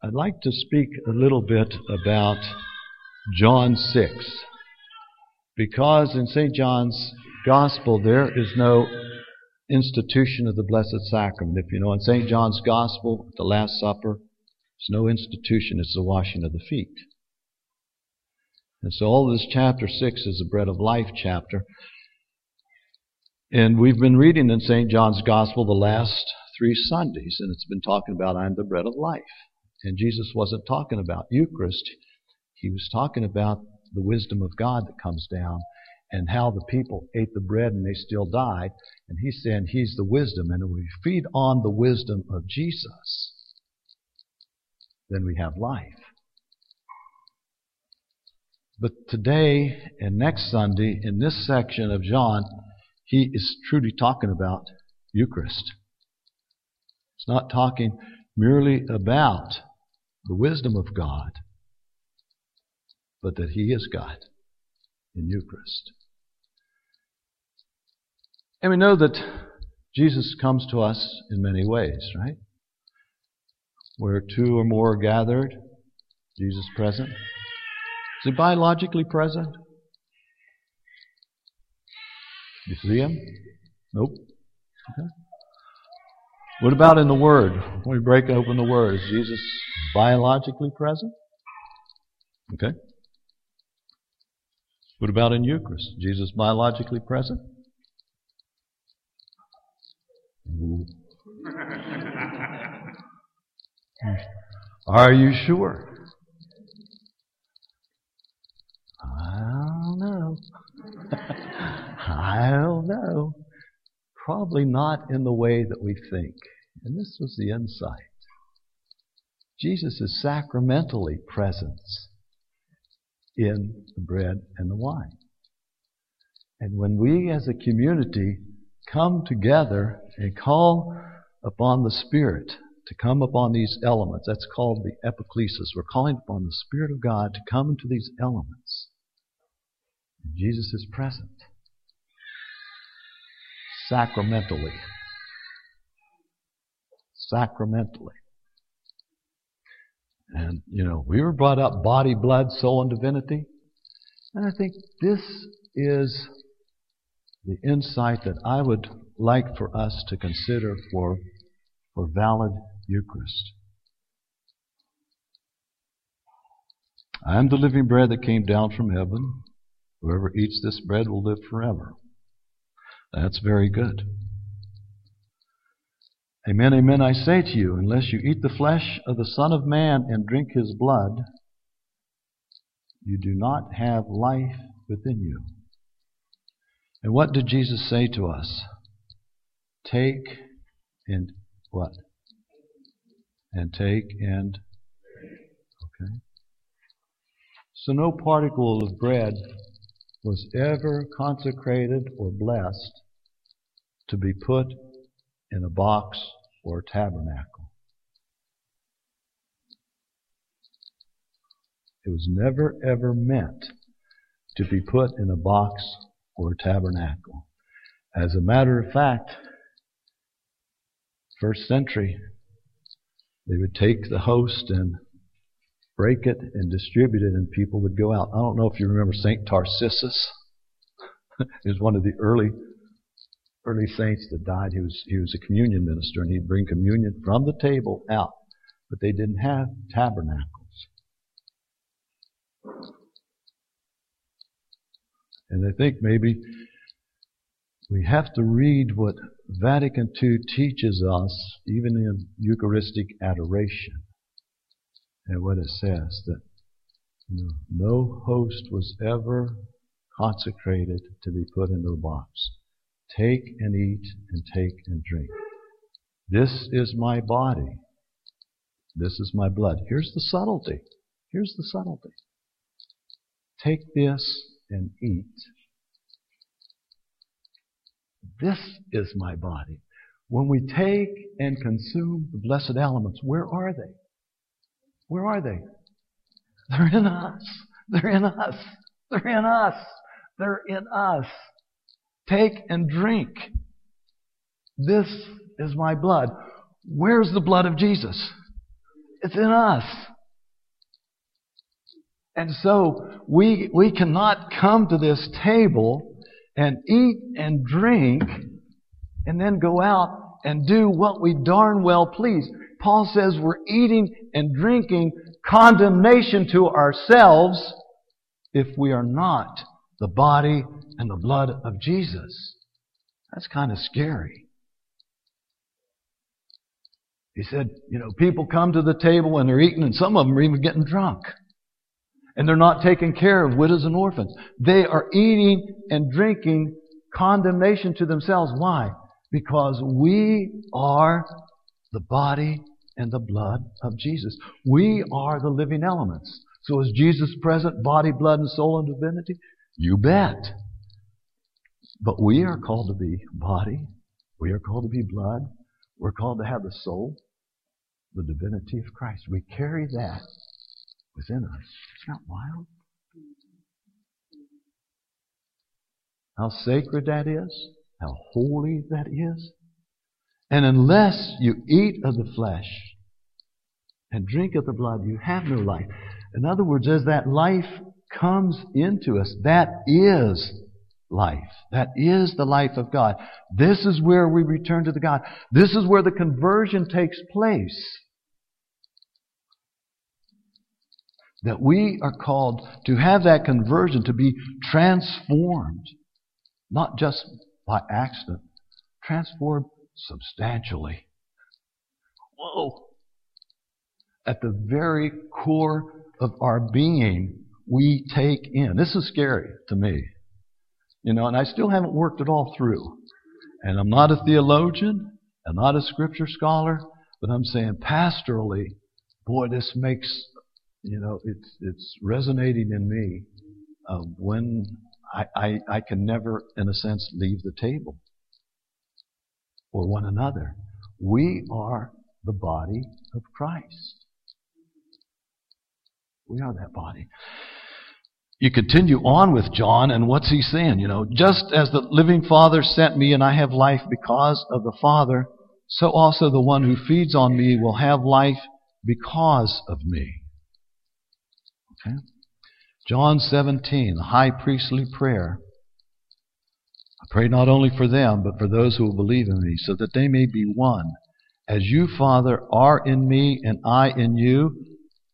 I'd like to speak a little bit about John 6, because in St. John's Gospel there is no institution of the Blessed Sacrament. If you know, in St. John's Gospel, the Last Supper, there's no institution, it's the washing of the feet. And so all this chapter 6 is a Bread of Life chapter. And we've been reading in St. John's Gospel the last 3 Sundays, and it's been talking about, I'm the bread of life. And Jesus wasn't talking about Eucharist. He was talking about the wisdom of God that comes down and how the people ate the bread and they still died. And he's saying he's the wisdom. And if we feed on the wisdom of Jesus, then we have life. But today and next Sunday, in this section of John, he is truly talking about Eucharist. It's not talking merely about the wisdom of God, but that He is God in Eucharist. And we know that Jesus comes to us in many ways, right? Where 2 or more are gathered, Jesus present. Is He biologically present? You see Him? Nope. Okay. What about in the Word? When we break open the Word, is Jesus biologically present? Okay. What about in Eucharist? Jesus biologically present? Ooh. Are you sure? I don't know. I don't know. Probably not in the way that we think. And this was the insight. Jesus is sacramentally present in the bread and the wine. And when we as a community come together and call upon the Spirit to come upon these elements, that's called the epiclesis. We're calling upon the Spirit of God to come into these elements. And Jesus is present. Sacramentally. Sacramentally. And, we were brought up body, blood, soul, and divinity. And I think this is the insight that I would like for us to consider for valid Eucharist. I am the living bread that came down from heaven. Whoever eats this bread will live forever. That's very good. Amen, amen, I say to you, unless you eat the flesh of the Son of Man and drink His blood, you do not have life within you. And what did Jesus say to us? Take and what? And take and... Okay. So no particle of bread was ever consecrated or blessed to be put in a box or a tabernacle. It was never ever meant to be put in a box or a tabernacle. As a matter of fact, first century, they would take the host and break it and distribute it, and people would go out. I don't know if you remember St. Tarcissus. He was one of the early saints that died. He was a communion minister, and he'd bring communion from the table out. But they didn't have tabernacles. And I think maybe we have to read what Vatican II teaches us, even in Eucharistic adoration. And what it says, that no host was ever consecrated to be put into a box. Take and eat and take and drink. This is my body. This is my blood. Here's the subtlety. Here's the subtlety. Take this and eat. This is my body. When we take and consume the blessed elements, where are they? Where are they? They're in us. They're in us. They're in us. They're in us. Take and drink. This is my blood. Where's the blood of Jesus? It's in us. And so we cannot come to this table and eat and drink and then go out and do what we darn well please. Paul says we're eating and drinking condemnation to ourselves if we are not the body and the blood of Jesus. That's kind of scary. He said, people come to the table and they're eating, and some of them are even getting drunk. And they're not taking care of widows and orphans. They are eating and drinking condemnation to themselves. Why? Because we are the body and the blood of Jesus. We are the living elements. So is Jesus present, body, blood, and soul, and divinity? You bet. But we are called to be body. We are called to be blood. We're called to have the soul, the divinity of Christ. We carry that within us. It's not wild. How sacred that is. How holy that is. And unless you eat of the flesh and drink of the blood, you have no life. In other words, as that life comes into us, that is life. That is the life of God. This is where we return to the God. This is where the conversion takes place. That we are called to have that conversion, to be transformed. Not just by accident. Transformed substantially. Whoa! At the very core of our being, we take in. This is scary to me. And I still haven't worked it all through. And I'm not a theologian. I'm not a scripture scholar. But I'm saying pastorally, boy, this makes, it's resonating in me when I can never, in a sense, leave the table or one another. We are the body of Christ. We are that body. You continue on with John, and what's he saying? Just as the living Father sent me and I have life because of the Father, so also the one who feeds on me will have life because of me. Okay? John 17, the high priestly prayer. I pray not only for them, but for those who will believe in me, so that they may be one. As you, Father, are in me and I in you,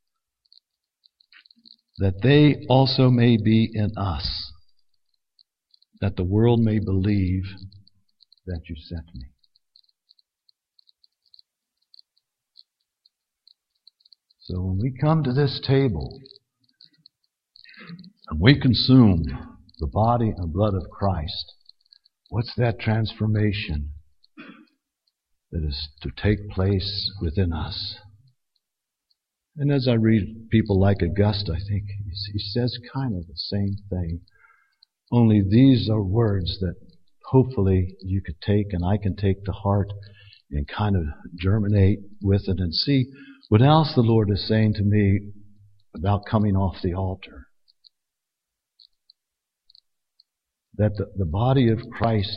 that they also may be in us, that the world may believe that you sent me. So when we come to this table and we consume the body and blood of Christ, what's that transformation that is to take place within us? And as I read people like Augustine, I think he says kind of the same thing. Only these are words that hopefully you could take and I can take to heart and kind of germinate with it and see what else the Lord is saying to me about coming off the altar. That the body of Christ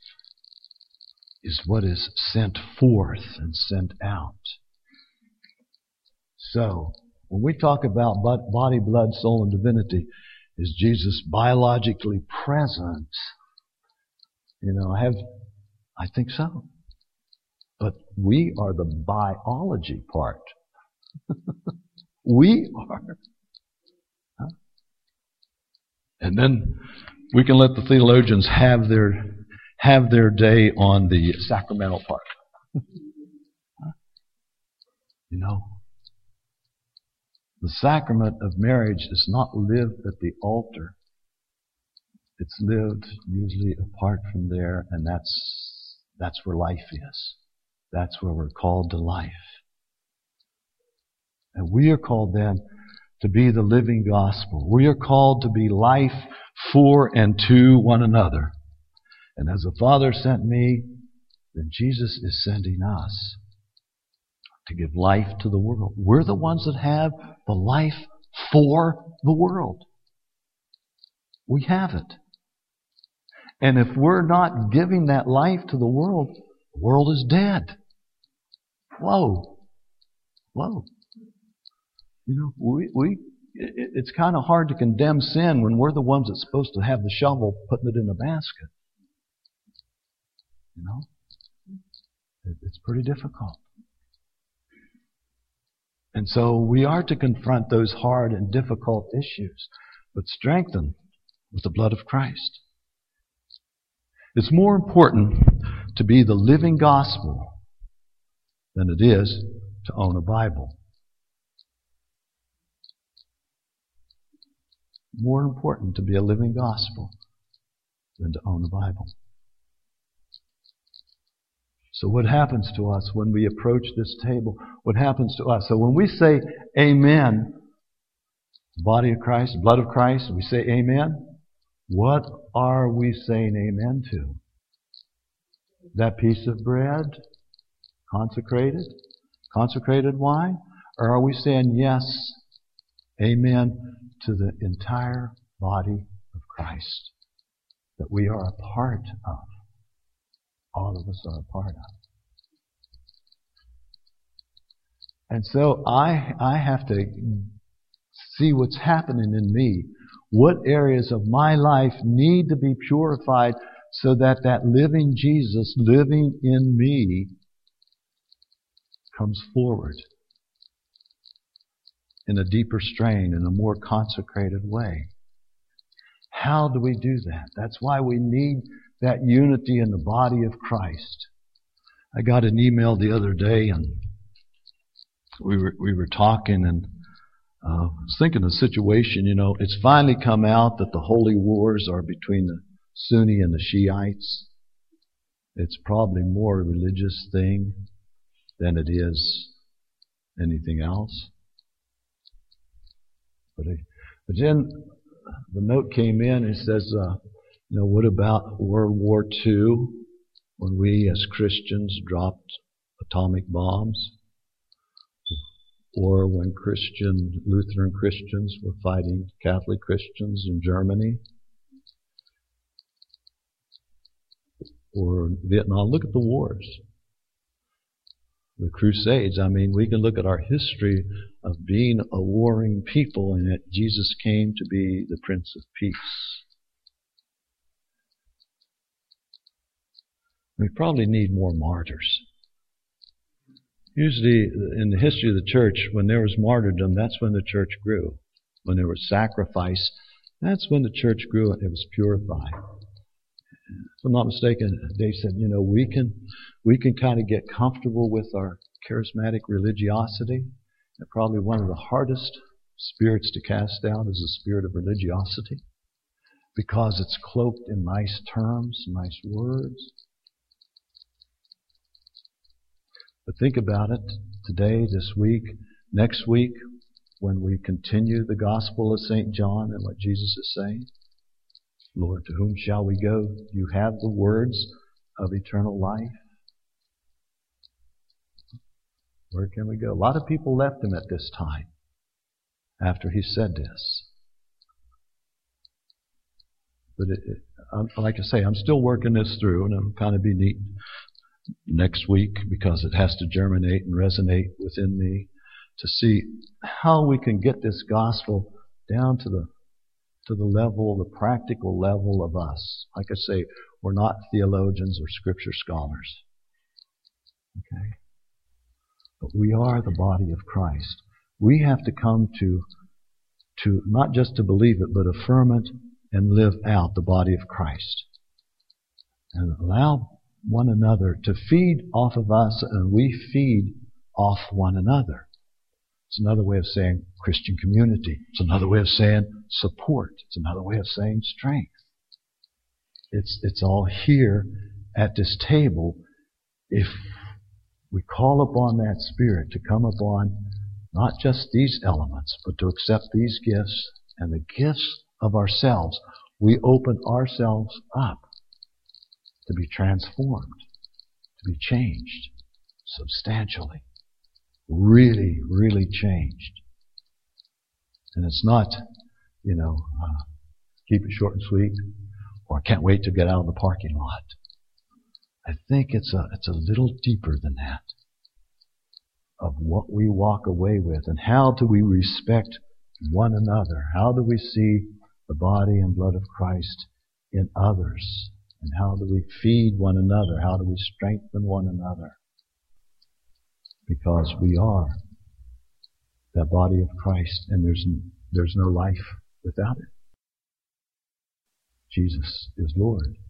is what is sent forth and sent out. So, when we talk about body, blood, soul, and divinity, is Jesus biologically present? I think so. But we are the biology part. We are. Huh? And then we can let the theologians have their day on the sacramental part. The sacrament of marriage is not lived at the altar. It's lived usually apart from there, and that's where life is. That's where we're called to life. And we are called then to be the living gospel. We are called to be life for and to one another. And as the Father sent me, then Jesus is sending us to give life to the world. We're the ones that have the life for the world. We have it. And if we're not giving that life to the world is dead. Whoa. It's kind of hard to condemn sin when we're the ones that's supposed to have the shovel putting it in the basket. It's pretty difficult. And so we are to confront those hard and difficult issues, but strengthen with the blood of Christ. It's more important to be the living gospel than it is to own a Bible. More important to be a living gospel than to own a Bible. So what happens to us when we approach this table? What happens to us? So when we say amen, body of Christ, blood of Christ, we say amen, what are we saying amen to? That piece of bread, consecrated wine? Or are we saying yes, amen, to the entire body of Christ that we are a part of? All of us are a part of. And so I have to see what's happening in me. What areas of my life need to be purified so that that living Jesus living in me comes forward in a deeper strain, in a more consecrated way. How do we do that? That's why we need that unity in the body of Christ. I got an email the other day, and we were talking, and I was thinking of the situation. It's finally come out that the holy wars are between the Sunni and the Shiites. It's probably more a religious thing than it is anything else. But then the note came in and it says, what about World War II, when we as Christians dropped atomic bombs? Or when Lutheran Christians were fighting Catholic Christians in Germany? Or Vietnam? Look at the wars. The Crusades. We can look at our history of being a warring people, and that Jesus came to be the Prince of Peace. We probably need more martyrs. Usually, in the history of the church, when there was martyrdom, that's when the church grew. When there was sacrifice, that's when the church grew and it was purified. If I'm not mistaken, Dave said, we can kind of get comfortable with our charismatic religiosity. And probably one of the hardest spirits to cast out is the spirit of religiosity, because it's cloaked in nice terms, nice words. But think about it today, this week, next week, when we continue the Gospel of St. John and what Jesus is saying. Lord, to whom shall we go? You have the words of eternal life. Where can we go? A lot of people left him at this time after he said this. But like I say, I'm still working this through, and it'll kind of be neat next week, because it has to germinate and resonate within me to see how we can get this gospel down to the level, the practical level of us. Like I say, we're not theologians or scripture scholars. Okay? But we are the body of Christ. We have to come to not just to believe it, but affirm it and live out the body of Christ. And allow one another to feed off of us, and we feed off one another. It's another way of saying Christian community. It's another way of saying support. It's another way of saying strength. It's all here at this table if we call upon that Spirit to come upon not just these elements, but to accept these gifts and the gifts of ourselves. We open ourselves up to be transformed, to be changed substantially. Really, really changed. And it's not, keep it short and sweet, or can't wait to get out of the parking lot. I think it's a little deeper than that. of what we walk away with, and how do we respect one another? How do we see the body and blood of Christ in others? And how do we feed one another? How do we strengthen one another? Because we are the body of Christ, and there's no life without it. Jesus is Lord.